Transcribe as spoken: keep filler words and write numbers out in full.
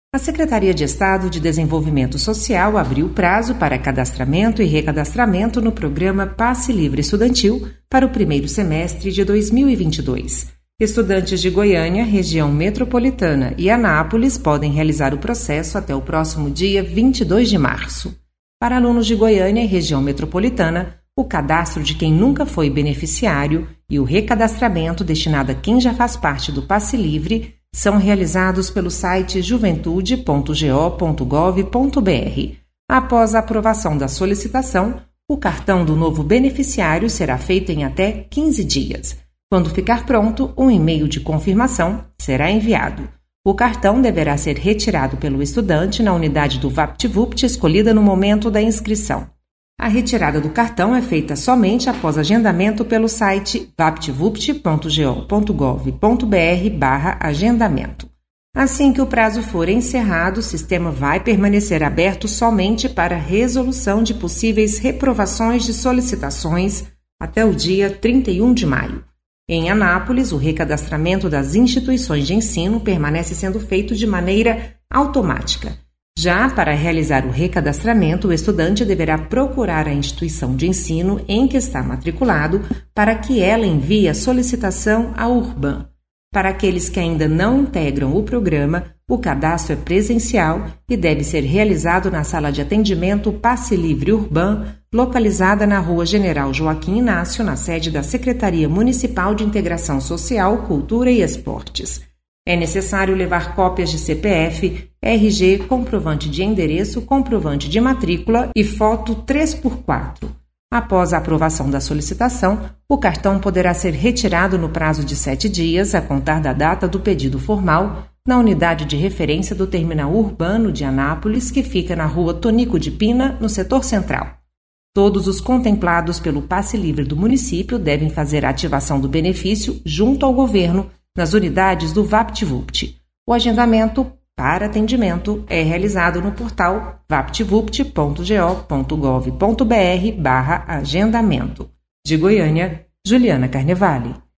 A Secretaria de Estado de Desenvolvimento Social abriu prazo para cadastramento e recadastramento no programa Passe Livre Estudantil para o primeiro semestre de dois mil e vinte e dois. Estudantes de Goiânia, região metropolitana e Anápolis podem realizar o processo até o próximo dia vinte e dois de março. Para alunos de Goiânia e região metropolitana, o cadastro de quem nunca foi beneficiário e o recadastramento destinado a quem já faz parte do Passe Livre são realizados pelo site juventude ponto go ponto gov ponto br. Após a aprovação da solicitação, o cartão do novo beneficiário será feito em até quinze dias. Quando ficar pronto, um e-mail de confirmação será enviado. O cartão deverá ser retirado pelo estudante na unidade do VaptVupt escolhida no momento da inscrição. A retirada do cartão é feita somente após agendamento pelo site vaptvupt ponto go ponto gov ponto br barra agendamento. Assim que o prazo for encerrado, o sistema vai permanecer aberto somente para resolução de possíveis reprovações de solicitações até o dia trinta e um de maio. Em Anápolis, o recadastramento das instituições de ensino permanece sendo feito de maneira automática. Já para realizar o recadastramento, o estudante deverá procurar a instituição de ensino em que está matriculado para que ela envie a solicitação à Urban. Para aqueles que ainda não integram o programa, o cadastro é presencial e deve ser realizado na sala de atendimento Passe Livre Urban, localizada na Rua General Joaquim Inácio, na sede da Secretaria Municipal de Integração Social, Cultura e Esportes. É necessário levar cópias de C P F, R G, comprovante de endereço, comprovante de matrícula e foto três por quatro. Após a aprovação da solicitação, o cartão poderá ser retirado no prazo de sete dias, a contar da data do pedido formal, na unidade de referência do Terminal Urbano de Anápolis, que fica na Rua Tonico de Pina, no setor central. Todos os contemplados pelo Passe Livre do município devem fazer a ativação do benefício junto ao governo nas unidades do VaptVupt. O agendamento para atendimento é realizado no portal vaptvupt ponto go ponto gov ponto br barra agendamento. De Goiânia, Juliana Carnevale.